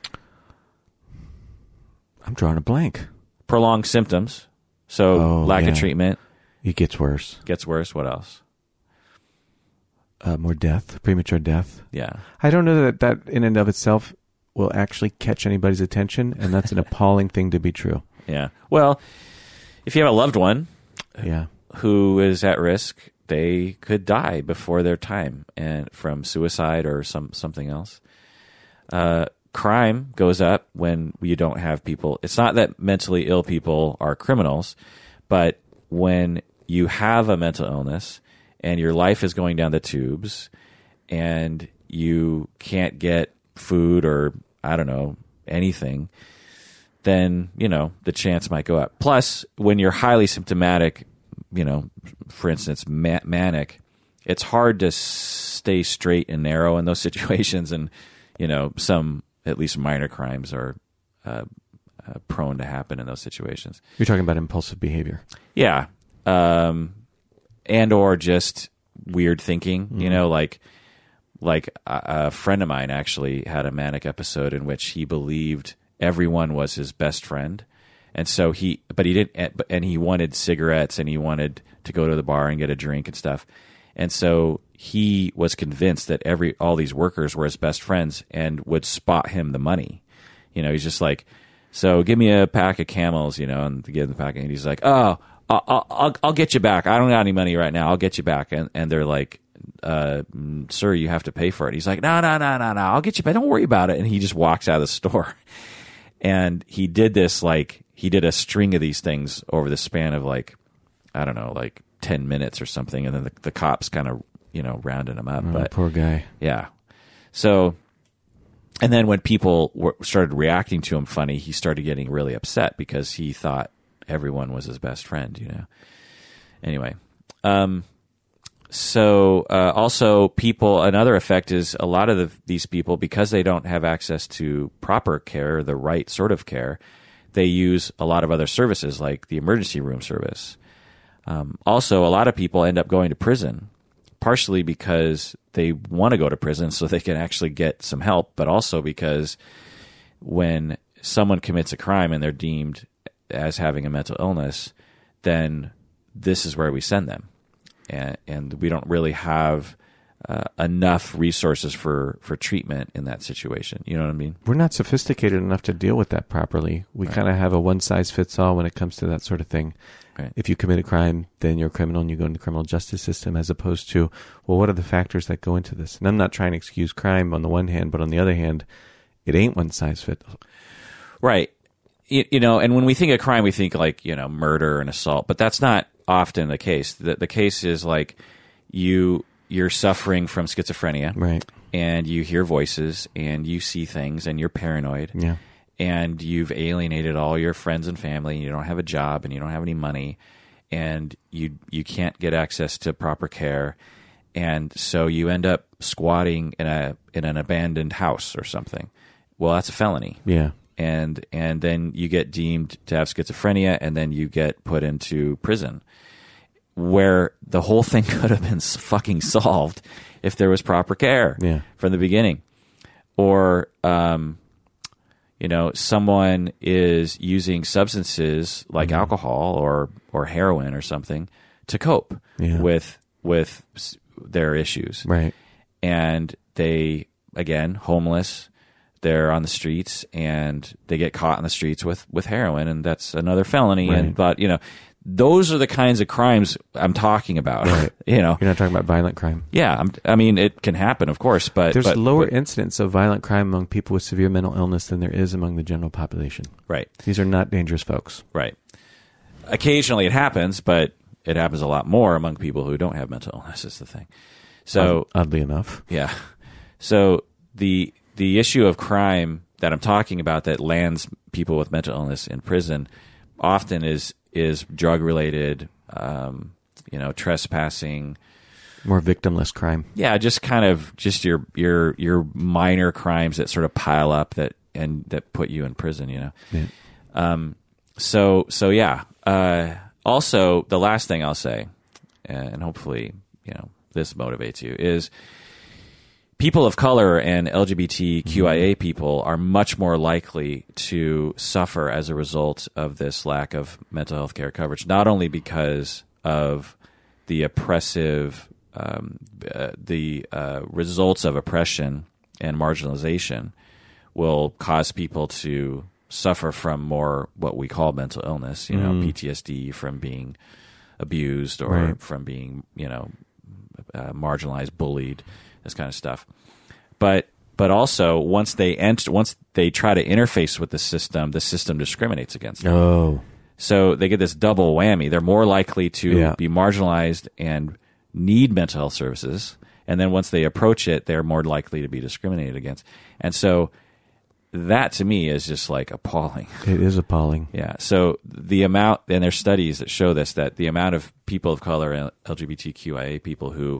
Speaker 2: I'm drawing a blank.
Speaker 1: Prolonged symptoms. So
Speaker 2: oh,
Speaker 1: lack
Speaker 2: yeah.
Speaker 1: of treatment.
Speaker 2: It gets worse.
Speaker 1: Gets worse. What else?
Speaker 2: Uh, more death, premature death.
Speaker 1: Yeah.
Speaker 2: I don't know that that in and of itself will actually catch anybody's attention, and that's an appalling thing to be true.
Speaker 1: Yeah. Well, if you have a loved one
Speaker 2: yeah.
Speaker 1: who is at risk, they could die before their time and from suicide or some something else. Uh, crime goes up when you don't have people. It's not that mentally ill people are criminals, but when you have a mental illness and your life is going down the tubes and you can't get food or, I don't know, anything, then, you know, the chance might go up. Plus, when you're highly symptomatic, you know, for instance, ma- manic, it's hard to stay straight and narrow in those situations. And, you know, some, at least minor crimes are uh, uh, prone to happen in those situations.
Speaker 2: You're talking about impulsive behavior.
Speaker 1: Yeah. Um, and or just weird thinking, mm-hmm. you know, like, like a, a friend of mine actually had a manic episode in which he believed everyone was his best friend. And so he, but he didn't, and he wanted cigarettes and he wanted to go to the bar and get a drink and stuff. And so he was convinced that every, all these workers were his best friends and would spot him the money. You know, he's just like, so give me a pack of Camels, you know, and give him the pack. And he's like, oh, I'll, I'll, I'll get you back. I don't got any money right now. I'll get you back. And, and they're like, uh, sir, you have to pay for it. He's like, no, no, no, no, no. I'll get you back. Don't worry about it. And he just walks out of the store. And he did this like, he did a string of these things over the span of like, I don't know, like ten minutes or something. And then the, the cops kind of, you know, rounded him up.
Speaker 2: Oh,
Speaker 1: but
Speaker 2: poor guy.
Speaker 1: Yeah. So, and then when people were, started reacting to him funny, he started getting really upset because he thought everyone was his best friend, you know. Anyway. Um, so uh, also people, another effect is a lot of the, these people, because they don't have access to proper care, the right sort of care, they use a lot of other services like the emergency room service. Um, also, a lot of people end up going to prison, partially because they want to go to prison so they can actually get some help, but also because when someone commits a crime and they're deemed as having a mental illness, then this is where we send them. And, and we don't really have uh, enough resources for, for treatment in that situation. You know what I mean?
Speaker 2: We're not sophisticated enough to deal with that properly. We
Speaker 1: Right.
Speaker 2: kind of have a one-size-fits-all when it comes to that sort of thing.
Speaker 1: Right.
Speaker 2: If you commit a crime, then you're a criminal and you go into the criminal justice system, as opposed to, well, what are the factors that go into this? And I'm not trying to excuse crime on the one hand, but on the other hand, it ain't one size fits.
Speaker 1: Right. You, you know, and when we think of crime, we think like, you know, murder and assault, but that's not often the case. The, the case is like you, you're suffering from schizophrenia,
Speaker 2: Right.
Speaker 1: and you hear voices and you see things and you're paranoid.
Speaker 2: Yeah.
Speaker 1: And you've alienated all your friends and family, and you don't have a job, and you don't have any money, and you you can't get access to proper care, and so you end up squatting in a in an abandoned house or something. Well, that's a felony.
Speaker 2: Yeah.
Speaker 1: And and then you get deemed to have schizophrenia, and then you get put into prison, where the whole thing could have been fucking solved if there was proper care
Speaker 2: Yeah.
Speaker 1: from the beginning. Or um you know, someone is using substances like
Speaker 2: Mm-hmm.
Speaker 1: alcohol or, or heroin or something to cope
Speaker 2: Yeah.
Speaker 1: with with s- their issues.
Speaker 2: Right.
Speaker 1: And they, again, homeless, they're on the streets and they get caught on the streets with, with heroin, and that's another felony.
Speaker 2: Right.
Speaker 1: And but, you know, those are the kinds of crimes I'm talking about.
Speaker 2: Right.
Speaker 1: You know,
Speaker 2: You're not talking about violent crime.
Speaker 1: yeah, I'm, I mean, it can happen, of course, but
Speaker 2: There's
Speaker 1: but,
Speaker 2: lower
Speaker 1: but-
Speaker 2: incidence of violent crime among people with severe mental illness than there is among the general population.
Speaker 1: right.
Speaker 2: These are not dangerous folks.
Speaker 1: Right. Occasionally it happens, but it happens a lot more among people who don't have mental illness is the thing. So,
Speaker 2: Oddly enough.
Speaker 1: yeah. So the the issue of crime that I'm talking about that lands people with mental illness in prison often is is drug related, um, you know, trespassing.
Speaker 2: More victimless crime.
Speaker 1: Yeah, just kind of just your your your minor crimes that sort of pile up that and that put you in prison, you know.
Speaker 2: Yeah.
Speaker 1: Um, so, so yeah. Uh, also, the last thing I'll say, and hopefully, you know, this motivates you, is people of color and L G B T Q I A people are much more likely to suffer as a result of this lack of mental health care coverage, not only because of the oppressive, um, uh, the uh, results of oppression and marginalization will cause people to suffer from more what we call mental illness, you know,
Speaker 2: Mm.
Speaker 1: P T S D from being abused or
Speaker 2: Right.
Speaker 1: from being, you know, uh, marginalized, bullied, this kind of stuff. But but also once they enter, once they try to interface with the system, the system discriminates against them.
Speaker 2: Oh.
Speaker 1: So they get this double whammy. They're more likely to
Speaker 2: Yeah.
Speaker 1: be marginalized and need mental health services. And then once they approach it, they're more likely to be discriminated against. And so that to me is just like appalling.
Speaker 2: It is appalling.
Speaker 1: Yeah. So the amount, and there's studies that show this, that the amount of people of color and L G B T Q I A people who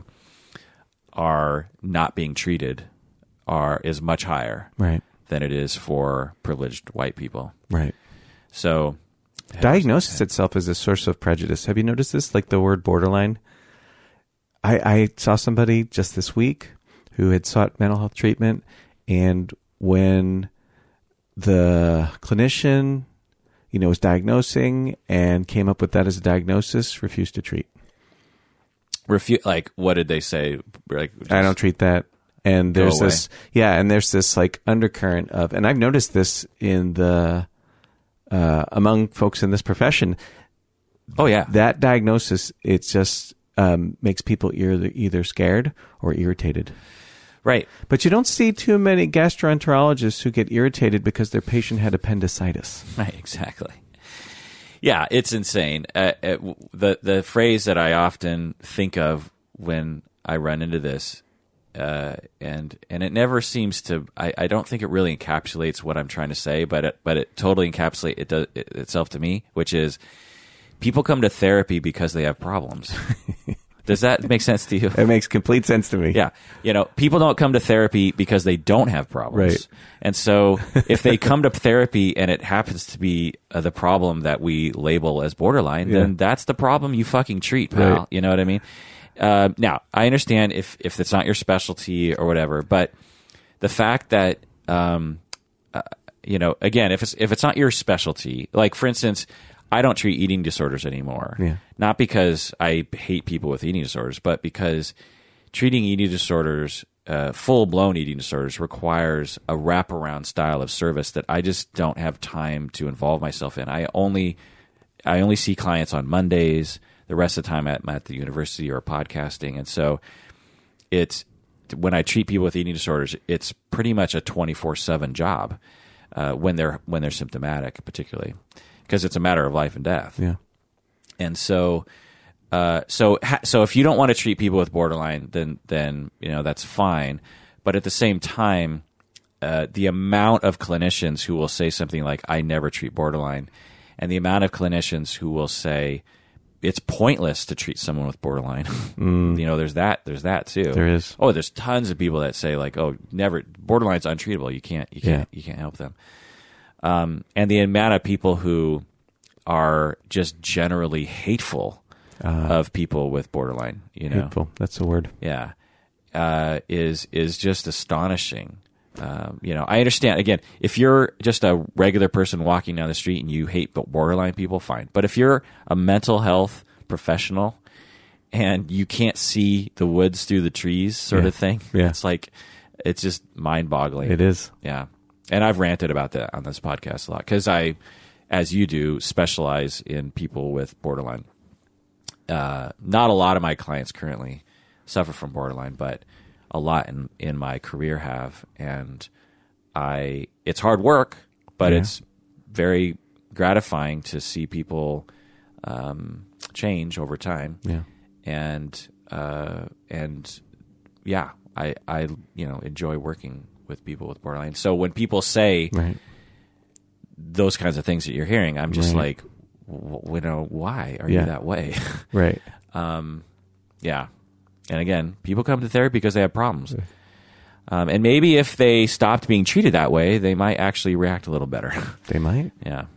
Speaker 1: are not being treated are is much higher
Speaker 2: Right.
Speaker 1: than it is for privileged white people.
Speaker 2: Right.
Speaker 1: So
Speaker 2: Diagnosis itself is a source of prejudice. Have you noticed this? Like the word borderline? I, I saw somebody just this week who had sought mental health treatment, and when the clinician, you know, was diagnosing and came up with that as a diagnosis, refused to treat.
Speaker 1: Refu- like, what did they say? Like, just
Speaker 2: I don't treat that. And there's
Speaker 1: away.
Speaker 2: this, yeah, and there's this like undercurrent of, and I've noticed this in the, uh, among folks in this profession.
Speaker 1: Oh yeah,
Speaker 2: That diagnosis, it just um, makes people either, either scared or irritated.
Speaker 1: right.
Speaker 2: But you don't see too many gastroenterologists who get irritated because their patient had appendicitis.
Speaker 1: Right, exactly. Yeah, it's insane. Uh, uh, the the phrase that I often think of when I run into this, uh, and and it never seems to. I, I don't think it really encapsulates what I'm trying to say, but it, but it totally encapsulates it does it, itself to me, which is people come to therapy because they have problems. Does that make sense to you?
Speaker 2: It makes complete sense to me.
Speaker 1: Yeah. You know, people don't come to therapy because they don't have problems.
Speaker 2: Right.
Speaker 1: And so if they come to therapy and it happens to be uh, the problem that we label as borderline,
Speaker 2: Yeah.
Speaker 1: then that's the problem you fucking treat, pal.
Speaker 2: Right.
Speaker 1: You know what I mean? Uh, now, I understand if, if it's not your specialty or whatever, but the fact that, um, uh, you know, again, if it's, if it's not your specialty, like for instance, I don't treat eating disorders anymore.
Speaker 2: Yeah.
Speaker 1: Not because I hate people with eating disorders, but because treating eating disorders, uh, full-blown eating disorders, requires a wraparound style of service that I just don't have time to involve myself in. I only, I only see clients on Mondays. The rest of the time I'm at the university or podcasting, and so it's when I treat people with eating disorders, it's pretty much a twenty-four seven job uh, when they're when they're symptomatic, particularly. Because it's a matter of life and death.
Speaker 2: Yeah.
Speaker 1: And so, uh, so, ha- so if you don't want to treat people with borderline, then, then, you know, that's fine. But at the same time, uh, the amount of clinicians who will say something like, I never treat borderline, and the amount of clinicians who will say, it's pointless to treat someone with borderline. Mm. You know, there's that, there's that too.
Speaker 2: There is.
Speaker 1: Oh, there's tons of people that say like, oh, never, borderline's untreatable. You can't, you can't,
Speaker 2: Yeah.
Speaker 1: you can't help them. Um, and the amount of people who are just generally hateful uh, of people with borderline, you know,
Speaker 2: Hateful. That's the word.
Speaker 1: yeah, uh, is is just astonishing. Um, you know, I understand. Again, if you're just a regular person walking down the street and you hate borderline people, fine. But if you're a mental health professional and you can't see the woods through the trees, sort
Speaker 2: Yeah.
Speaker 1: of thing,
Speaker 2: Yeah.
Speaker 1: it's like it's just mind-boggling.
Speaker 2: It is.
Speaker 1: Yeah. And I've ranted about that on this podcast a lot because I, as you do, specialize in people with borderline. Uh, not a lot of my clients currently suffer from borderline, but a lot in, in my career have. And I, it's hard work, but
Speaker 2: Yeah.
Speaker 1: it's very gratifying to see people um, change over time.
Speaker 2: Yeah.
Speaker 1: And uh, and yeah, I I you know enjoy working with people with borderline. So when people say
Speaker 2: Right.
Speaker 1: those kinds of things that you're hearing, I'm just
Speaker 2: Right.
Speaker 1: like, w- you know, why are
Speaker 2: Yeah.
Speaker 1: you that way?
Speaker 2: Right.
Speaker 1: um, yeah. And again, people come to therapy because they have problems. Um, and maybe if they stopped being treated that way, they might actually react a little better.
Speaker 2: They might.
Speaker 1: Yeah.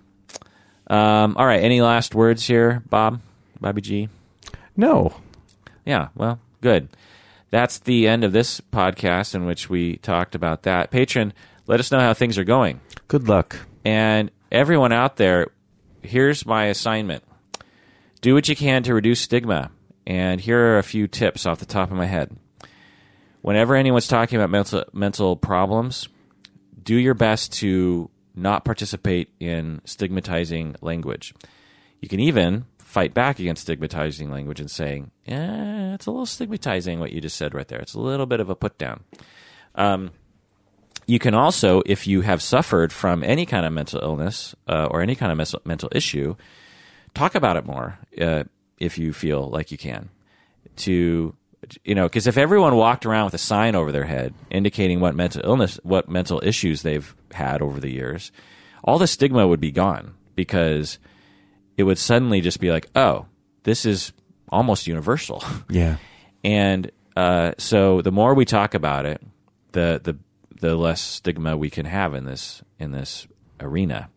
Speaker 1: Um, all right. Any last words here, Bob? Bobby G?
Speaker 2: No.
Speaker 1: Yeah. Well, good. That's the end of this podcast in which we talked about that. Patron, let us know how things are going.
Speaker 2: Good luck.
Speaker 1: And everyone out there, here's my assignment. Do what you can to reduce stigma. And here are a few tips off the top of my head. Whenever anyone's talking about mental mental problems, do your best to not participate in stigmatizing language. You can even fight back against stigmatizing language and saying, eh, it's a little stigmatizing what you just said right there. It's a little bit of a put down. Um, you can also, if you have suffered from any kind of mental illness uh, or any kind of mes- mental issue, talk about it more uh, if you feel like you can. To, you know, because if everyone walked around with a sign over their head indicating what mental illness, what mental issues they've had over the years, all the stigma would be gone because it would suddenly just be like, oh, this is almost universal.
Speaker 2: Yeah.
Speaker 1: And uh, so the more we talk about it, the the the less stigma we can have in this in this arena.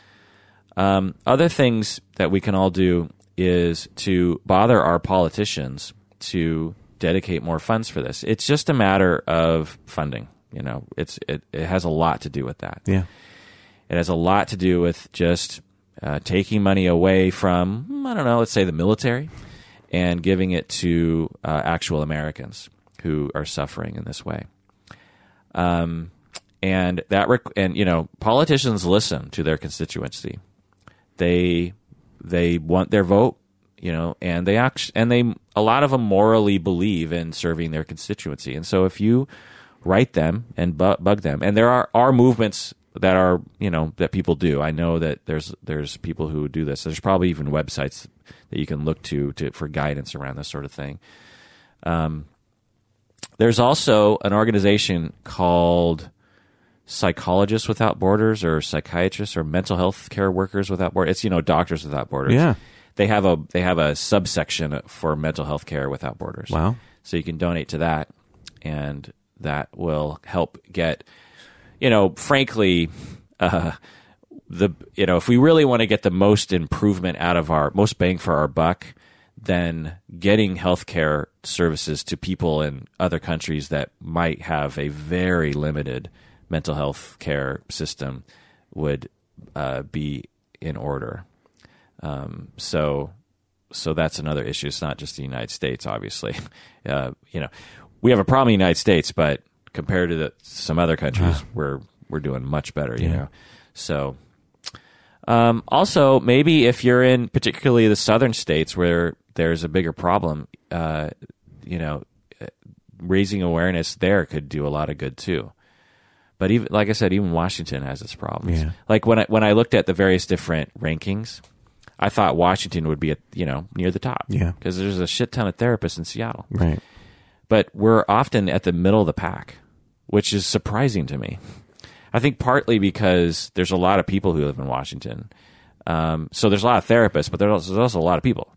Speaker 1: Um, other things that we can all do is to bother our politicians to dedicate more funds for this. It's just a matter of funding. You know, it's it, it has a lot to do with that.
Speaker 2: Yeah.
Speaker 1: It has a lot to do with just uh, taking money away from, I don't know, let's say the military, and giving it to uh, actual Americans who are suffering in this way. Um, and that, rec- and you know, politicians listen to their constituency. They they want their vote, you know, and they act- and they a lot of them morally believe in serving their constituency. And so if you write them and bu- bug them, and there are, are movements that are, you know, that people do. I know that there's there's people who do this. There's probably even websites that you can look to, to for guidance around this sort of thing. Um, there's also an organization called Psychologists Without Borders, or Psychiatrists, or Mental Health Care Workers Without Borders. It's, you know, Doctors Without Borders.
Speaker 2: Yeah.
Speaker 1: They have a they have a subsection for mental health care without borders.
Speaker 2: Wow.
Speaker 1: So you can donate to that, and that will help get, you know, frankly, uh, the you know, if we really want to get the most improvement out of our most bang for our buck, then getting healthcare services to people in other countries that might have a very limited mental health care system would uh, be in order. Um, so, so that's another issue. It's not just the United States, obviously. Uh, you know, we have a problem in the United States, but compared to the, some other countries, uh. we're we're doing much better. You yeah. know, so um, also maybe if you're in particularly the southern states where there's a bigger problem, uh, you know, raising awareness there could do a lot of good too. But even like I said, even Washington has its problems.
Speaker 2: Yeah.
Speaker 1: Like when I when I looked at the various different rankings, I thought Washington would be at, you know, near the top.
Speaker 2: Yeah.
Speaker 1: Because there's a shit ton of therapists in Seattle.
Speaker 2: Right.
Speaker 1: But we're often at the middle of the pack, which is surprising to me. I think partly because there's a lot of people who live in Washington. Um, so there's a lot of therapists, but there's also, there's also a lot of people.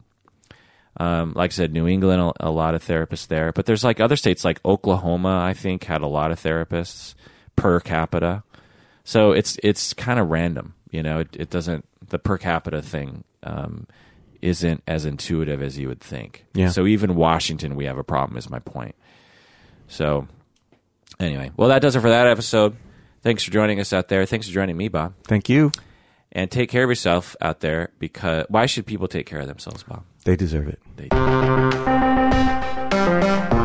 Speaker 1: Um, like I said, New England, a, a lot of therapists there. But there's like other states like Oklahoma, I think, had a lot of therapists per capita. So it's it's kind of random. You know, it, it doesn't, the per capita thing um, isn't as intuitive as you would think.
Speaker 2: Yeah.
Speaker 1: So even Washington, we have a problem, is my point. So anyway, well, that does it for that episode. Thanks for joining us out there. Thanks for joining me, Bob.
Speaker 2: Thank you.
Speaker 1: And take care of yourself out there, because why should people take care of themselves, Bob?
Speaker 2: They deserve it.
Speaker 1: They do.